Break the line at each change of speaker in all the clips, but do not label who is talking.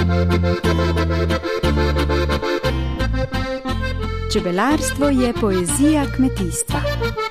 Čebelarstvo je poezija kmetijstva.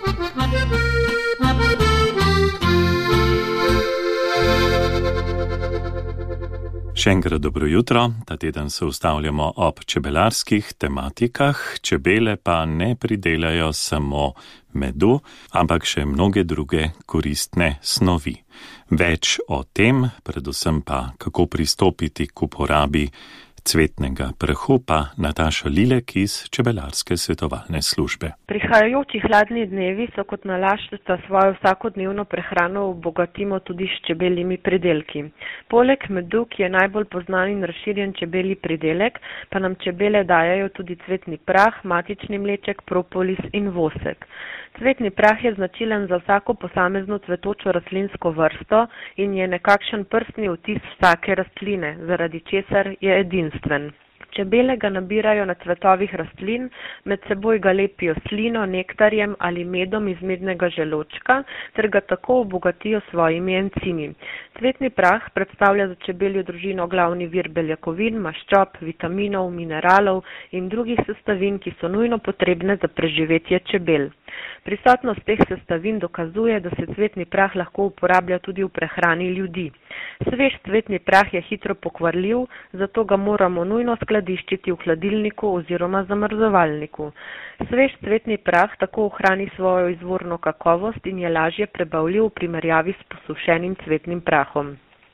Še enkrat dobro jutro. Ta teden se ustavljamo ob čebelarskih tematikah. Čebele pa ne pridelajo samo medu, ampak še mnoge druge koristne snovi. Več o tem, predvsem pa kako pristopiti k uporabi cvetnega prahu, pa Nataša Lilek iz Čebelarske svetovalne službe.
Prihajajoči hladni dnevi so kot nalašč, da svojo vsakodnevno prehrano obogatimo tudi s čebeljimi pridelki. Poleg medu, ki je najbolj poznan in razširjen čebelji pridelek, pa nam čebele dajajo tudi cvetni prah, matični mleček, propolis in vosek. Cvetni prah je značilen za vsako posamezno cvetočo rastlinsko vrsto in je nekakšen prstni odtis vsake rastline, zaradi česar je edinstven. Čebele ga nabirajo na cvetovih rastlin, med seboj ga lepijo slino, nektarjem ali medom iz mednega želočka, ter ga tako obogatijo svojimi encimi. Cvetni prah predstavlja za čebeljo družino glavni vir beljakovin, maščob, vitaminov, mineralov in drugih sestavin, ki so nujno potrebne za preživetje čebel. Prisotnost teh sestavin dokazuje, da se cvetni prah lahko uporablja tudi v prehrani ljudi. Svež cvetni prah je hitro pokvarljiv, zato ga moramo nujno skladiščiti v hladilniku oziroma zamrzovalniku. Svež cvetni prah tako ohrani svojo izvorno kakovost in je lažje prebavljiv v primerjavi s posušenim cvetnim prahom.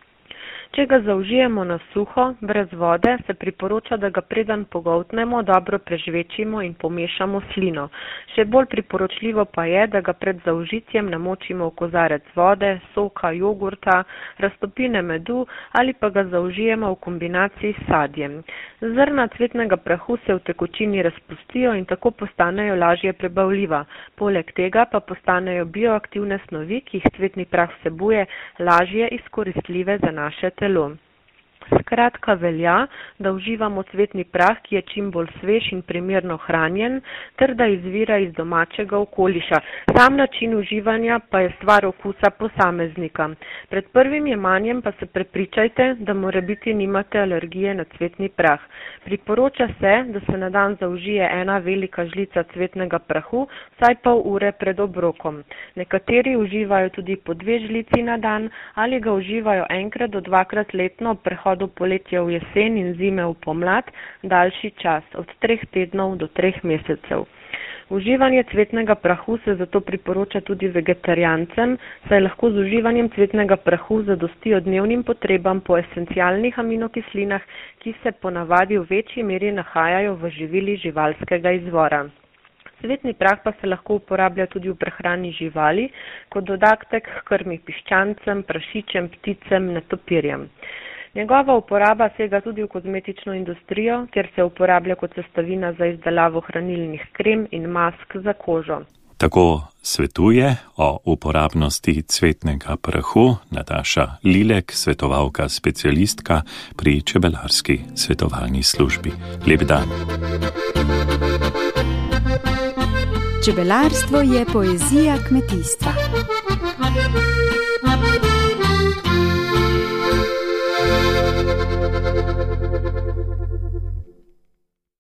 Če ga zaužijemo na suho, brez vode, se priporoča, da ga preden pogoltnemo, dobro prežvečimo in pomešamo slino. Še bolj priporočljivo pa je, da ga pred zaužitjem namočimo v kozarec vode, soka, jogurta, raztopine medu ali pa ga zaužijemo v kombinaciji s sadjem. Zrna cvetnega prahu se v tekočini razpustijo in tako postanejo lažje prebavljiva. Poleg tega pa postanejo bioaktivne snovi, ki jih cvetni prah vsebuje, lažje izkoristljive za naše telo. Skratka velja, da uživamo cvetni prah, ki je čim bolj svež in primerno hranjen, ter da izvira iz domačega okoliša. Sam način uživanja pa je stvar okusa posameznika. Pred prvim jemanjem pa se prepričajte, da morebiti nimate alergije na cvetni prah. Priporoča se, da se na dan zaužije ena velika žlica cvetnega prahu, vsaj pol ure pred obrokom. Nekateri uživajo tudi po 2 žlici na dan ali ga uživajo enkrat do 2krat letno ob prehodu poletja v jesen in zime v pomlad, daljši čas, od 3 tednov do 3 mesecev. Uživanje cvetnega prahu se zato priporoča tudi vegetarijancem, saj lahko z uživanjem cvetnega prahu zadostijo dnevnim potrebam po esencialnih aminokislinah, ki se ponavadi v večji meri nahajajo v živili živalskega izvora. Cvetni prah pa se lahko uporablja tudi v prehrani živali, kot dodatek k krmi piščancem, prašičem, pticem, netopirjem. Njegova uporaba sega tudi v kozmetično industrijo, kjer se uporablja kot sestavina za izdelavo hranilnih krem in mask za kožo.
Tako svetuje o uporabnosti cvetnega prahu Nataša Lilek, svetovalka specialistka pri Čebelarski svetovalni službi. Lep dan.
Čebelarstvo je poezija kmetijstva.